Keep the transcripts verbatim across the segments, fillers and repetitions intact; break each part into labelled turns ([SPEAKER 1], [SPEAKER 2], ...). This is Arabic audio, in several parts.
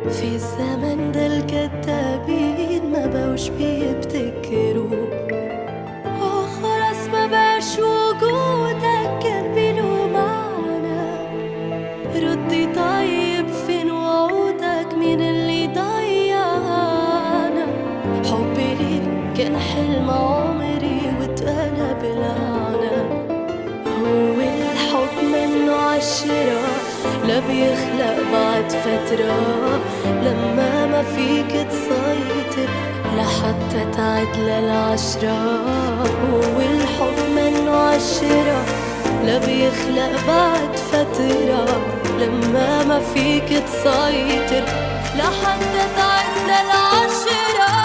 [SPEAKER 1] في الزمن ده الكدابين ما بقوش بيبتكروا، وخلاص ما بقاش وجودك كان بيله معنى. ردي طيب فين وعودك؟ مين اللي ضيعنا؟ حبي ليك كان حلم عمري واتقلب لعنة. هو الحب منه عشرة لا بيخلق بعد فترة، لما ما فيك تسيطر لا حتى تعدل العشرة. هو الحب منه عشرة لا بيخلق بعد فترة، لما ما فيك تسيطر لا حتى تعدل العشرة.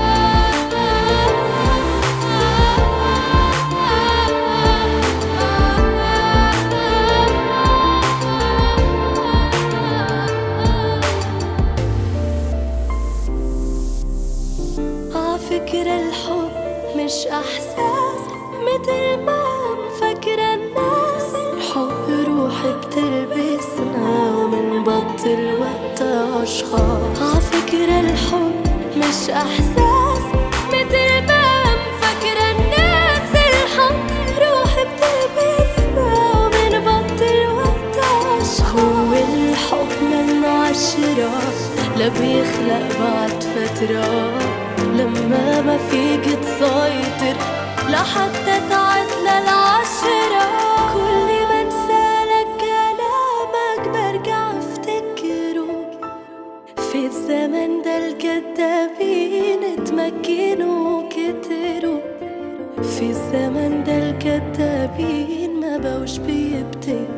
[SPEAKER 1] عفكرة الحب مش أحساس متل ما مفكرة الناس. الحب روحي بتلبسنا ومنبطل وقت أشخاص. عفكرة الحب مش أحساس متل ما مفكرة الناس. الحب روحي بتلبسنا ومنبطل وقت أشخاص. هو الحب من عشرة لا بيخلق بعد فترة، لما ما فيك تسيطر لا حتى تعدل العشرة. كل ما انسالك كلامك برجع افتكره، في الزمن ده الكدابين اتمكنوا كتروا. في الزمن ده الكدابين ما بقوش بيبتكروا.